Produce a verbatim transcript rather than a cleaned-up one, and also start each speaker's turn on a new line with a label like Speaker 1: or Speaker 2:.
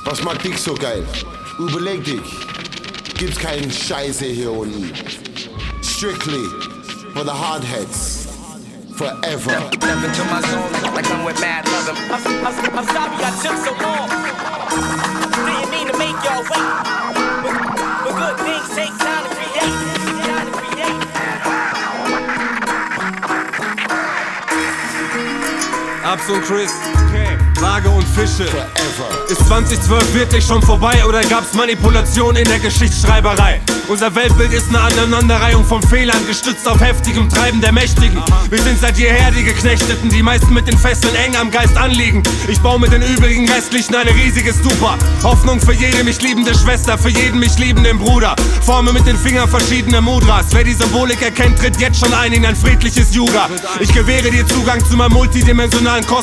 Speaker 1: Was macht dich so geil? Überleg dich. Gibt's keinen Scheiße hier unten. Strictly for the hardheads. Forever.
Speaker 2: Step, step into my zone like I'm with mad love. I'm, I'm, I'm sorry I took so long. Didn't mean to make y'all wait. But, but good things take time to create. Time to create.
Speaker 3: Abs und Chris, okay. Waage und Fische.
Speaker 1: Forever.
Speaker 3: Ist zwanzig zwölf wirklich schon vorbei oder gab's Manipulation in der Geschichtsschreiberei? Unser Weltbild ist eine Aneinanderreihung von Fehlern, gestützt auf heftigem Treiben der Mächtigen. Wir sind seit jeher die Geknechteten, die meisten mit den Fesseln eng am Geist anliegen. Ich baue mit den übrigen Geistlichen eine riesige Stupa. Hoffnung für jede mich liebende Schwester, für jeden mich liebenden Bruder. Forme mit den Fingern verschiedene Mudras. Wer die Symbolik erkennt, tritt jetzt schon ein in ein friedliches Yuga. Ich gewähre dir Zugang zu meinem multidimensionalen Kosmos.